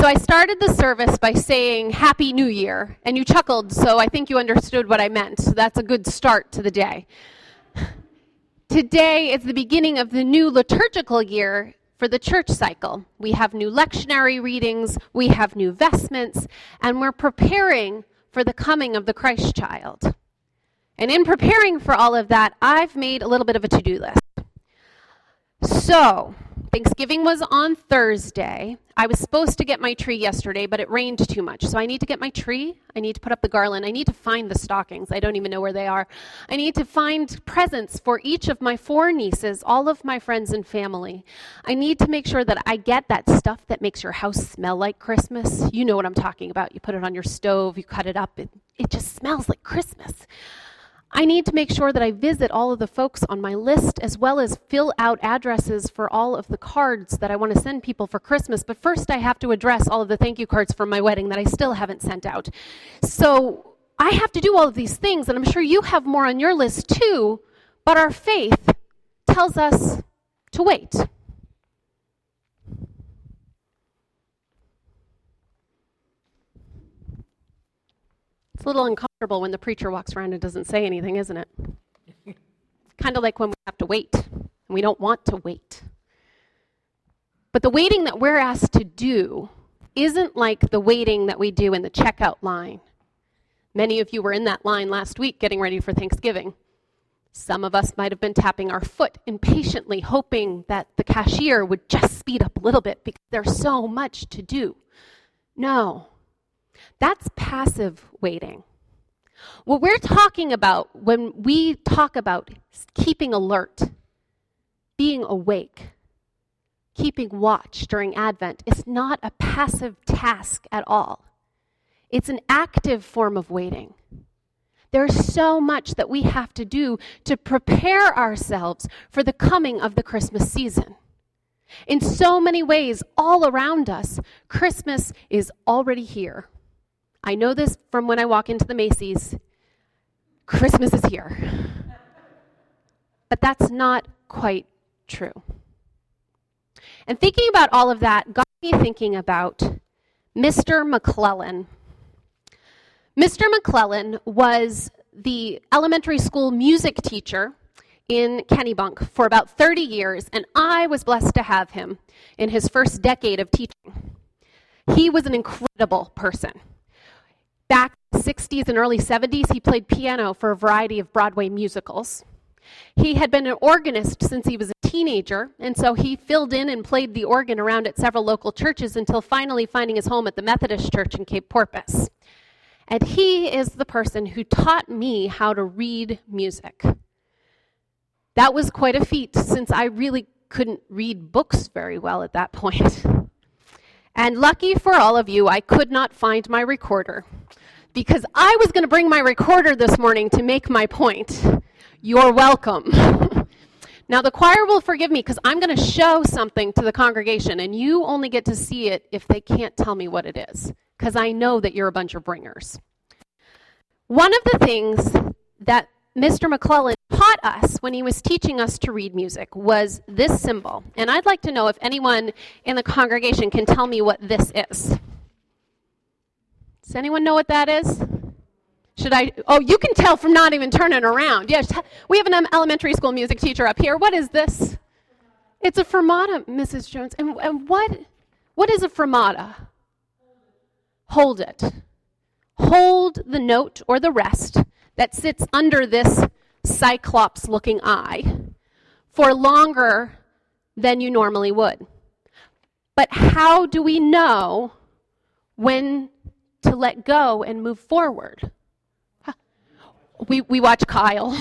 So I started the service by saying Happy New Year, and you chuckled, so I think you understood what I meant. So that's a good start to the day. Today is the beginning of the new liturgical year for the church cycle. We have new lectionary readings, we have new vestments, and we're preparing for the coming of the Christ child. And in preparing for all of that, I've made a little bit of a to-do list. So, Thanksgiving was on Thursday. I was supposed to get my tree yesterday, but it rained too much. So I need to get my tree. I need to put up the garland. I need to find the stockings. I don't even know where they are. I need to find presents for each of my 4 nieces, all of my friends and family. I need to make sure that I get that stuff that makes your house smell like Christmas. You know what I'm talking about. You put it on your stove, you cut it up. It just smells like Christmas. I need to make sure that I visit all of the folks on my list, as well as fill out addresses for all of the cards that I want to send people for Christmas. But first I have to address all of the thank you cards for my wedding that I still haven't sent out. So I have to do all of these things, and I'm sure you have more on your list too, but our faith tells us to wait. It's a little uncomfortable when the preacher walks around and doesn't say anything, isn't it? Kind of like when we have to wait, and we don't want to wait. But the waiting that we're asked to do isn't like the waiting that we do in the checkout line. Many of you were in that line last week getting ready for Thanksgiving. Some of us might have been tapping our foot impatiently, hoping that the cashier would just speed up a little bit because there's so much to do. No. That's passive waiting. What we're talking about when we talk about keeping alert, being awake, keeping watch during Advent, is not a passive task at all. It's an active form of waiting. There's so much that we have to do to prepare ourselves for the coming of the Christmas season. In so many ways, all around us, Christmas is already here. I know this from when I walk into the Macy's. Christmas is here. But that's not quite true. And thinking about all of that got me thinking about Mr. McClellan. Mr. McClellan was the elementary school music teacher in Kennebunk for about 30 years, and I was blessed to have him in his first decade of teaching. He was an incredible person. Back in the 60s and early 70s, he played piano for a variety of Broadway musicals. He had been an organist since he was a teenager, and so he filled in and played the organ around at several local churches until finally finding his home at the Methodist Church in Cape Porpoise. And he is the person who taught me how to read music. That was quite a feat, since I really couldn't read books very well at that point. And lucky for all of you, I could not find my recorder, because I was going to bring my recorder this morning to make my point. You're welcome. Now, the choir will forgive me, because I'm going to show something to the congregation, and you only get to see it if they can't tell me what it is, because I know that you're a bunch of bringers. One of the things that Mr. McClellan taught us when he was teaching us to read music was this symbol. And I'd like to know if anyone in the congregation can tell me what this is. Does anyone know what that is? Oh, you can tell from not even turning around. Yes, we have an elementary school music teacher up here. What is this? It's a fermata, Mrs. Jones. And what is a fermata? Hold it. Hold the note or the rest that sits under this cyclops-looking eye for longer than you normally would. But how do we know when to let go and move forward? We watch Kyle.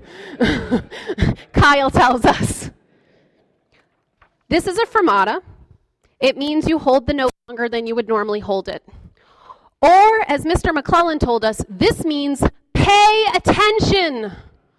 Kyle tells us. This is a fermata. It means you hold the note longer than you would normally hold it. Or, as Mr. McClellan told us, this means pay attention.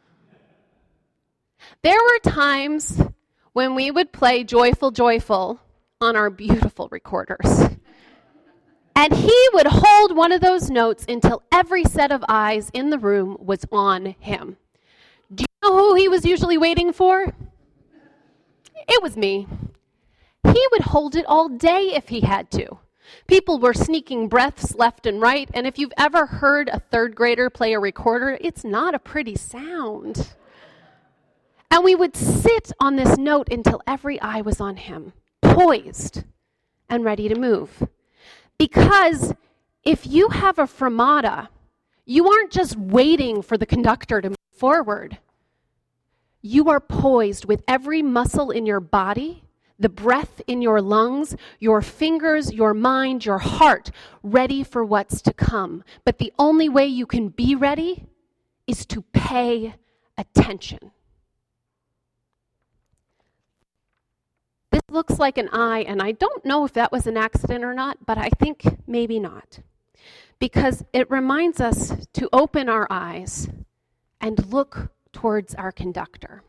There were times when we would play Joyful, Joyful on our beautiful recorders. And he would hold one of those notes until every set of eyes in the room was on him. Do you know who he was usually waiting for? It was me. He would hold it all day if he had to. People were sneaking breaths left and right, and if you've ever heard a third grader play a recorder, it's not a pretty sound. And we would sit on this note until every eye was on him, poised and ready to move. Because if you have a fermata, you aren't just waiting for the conductor to move forward. You are poised with every muscle in your body, the breath in your lungs, your fingers, your mind, your heart, ready for what's to come. But the only way you can be ready is to pay attention. This looks like an eye, and I don't know if that was an accident or not, but I think maybe not. Because it reminds us to open our eyes and look towards our conductor.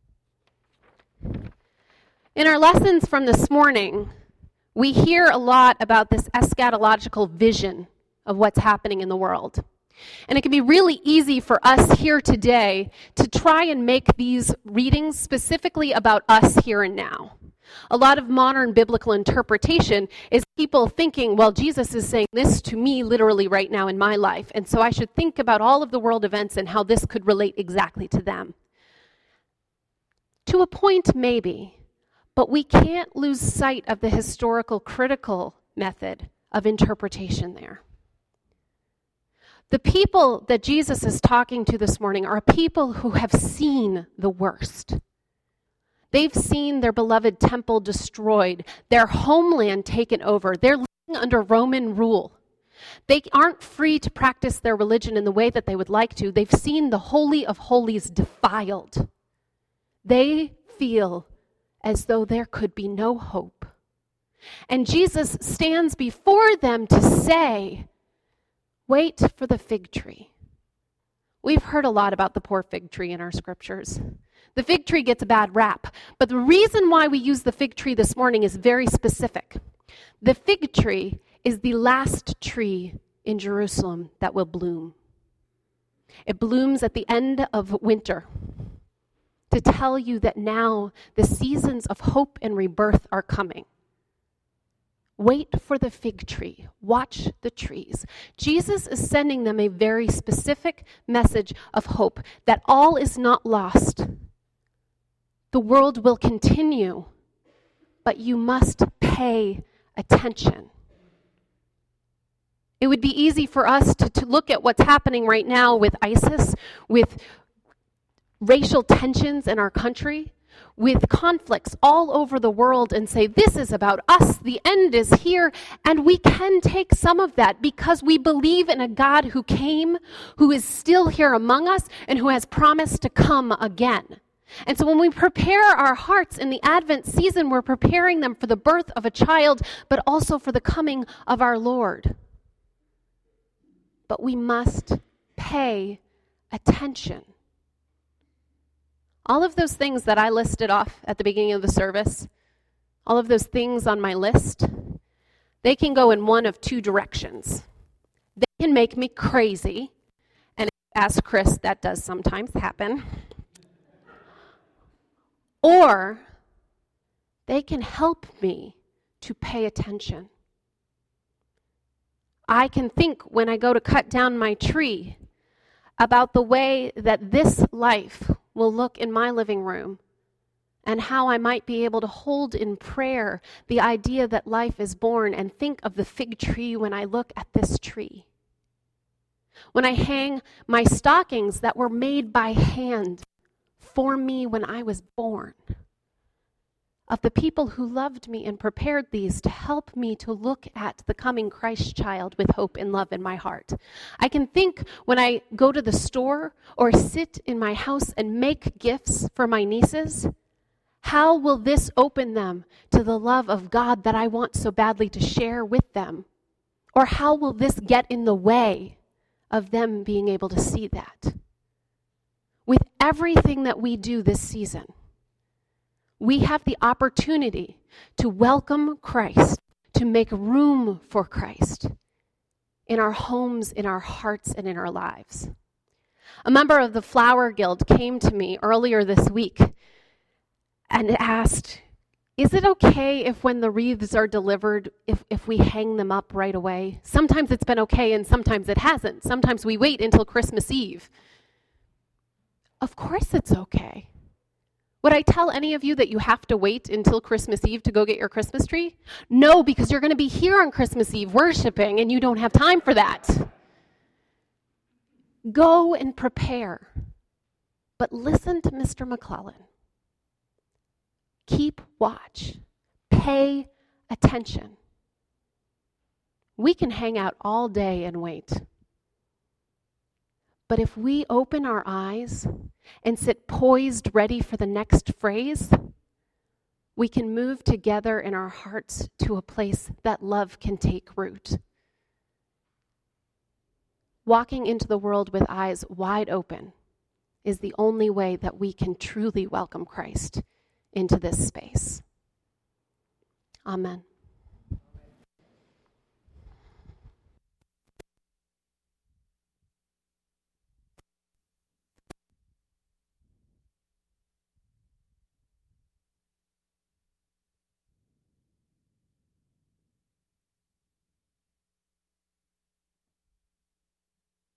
In our lessons from this morning, we hear a lot about this eschatological vision of what's happening in the world. And it can be really easy for us here today to try and make these readings specifically about us here and now. A lot of modern biblical interpretation is people thinking, well, Jesus is saying this to me literally right now in my life, and so I should think about all of the world events and how this could relate exactly to them. To a point, maybe. But we can't lose sight of the historical critical method of interpretation there. The people that Jesus is talking to this morning are people who have seen the worst. They've seen their beloved temple destroyed, their homeland taken over. They're living under Roman rule. They aren't free to practice their religion in the way that they would like to. They've seen the Holy of Holies defiled. They feel as though there could be no hope. And Jesus stands before them to say, wait for the fig tree. We've heard a lot about the poor fig tree in our scriptures. The fig tree gets a bad rap, but the reason why we use the fig tree this morning is very specific. The fig tree is the last tree in Jerusalem that will bloom. It blooms at the end of winter, to tell you that now the seasons of hope and rebirth are coming. Wait for the fig tree. Watch the trees. Jesus is sending them a very specific message of hope, that all is not lost. The world will continue, but you must pay attention. It would be easy for us to look at what's happening right now with ISIS, with racial tensions in our country, with conflicts all over the world, and say, this is about us, the end is here. And we can take some of that because we believe in a God who came, who is still here among us, and who has promised to come again. And so when we prepare our hearts in the Advent season, we're preparing them for the birth of a child, but also for the coming of our Lord. But we must pay attention. All of those things that I listed off at the beginning of the service, all of those things on my list, they can go in one of two directions. They can make me crazy, and ask Chris, that does sometimes happen. Or they can help me to pay attention. I can think when I go to cut down my tree about the way that this life will look in my living room, and how I might be able to hold in prayer the idea that life is born, and think of the fig tree when I look at this tree. When I hang my stockings that were made by hand for me when I was born, of the people who loved me and prepared these to help me to look at the coming Christ child with hope and love in my heart. I can think when I go to the store or sit in my house and make gifts for my nieces, how will this open them to the love of God that I want so badly to share with them? Or how will this get in the way of them being able to see that? With everything that we do this season, we have the opportunity to welcome Christ, to make room for Christ in our homes, in our hearts, and in our lives. A member of the Flower Guild came to me earlier this week and asked, Is it okay if when the wreaths are delivered, if we hang them up right away? Sometimes it's been okay and sometimes it hasn't. Sometimes we wait until Christmas Eve. Of course it's okay. Would I tell any of you that you have to wait until Christmas Eve to go get your Christmas tree? No, because you're going to be here on Christmas Eve worshiping and you don't have time for that. Go and prepare. But listen to Mr. McClellan. Keep watch. Pay attention. We can hang out all day and wait. But if we open our eyes and sit poised, ready for the next phrase, we can move together in our hearts to a place that love can take root. Walking into the world with eyes wide open is the only way that we can truly welcome Christ into this space. Amen.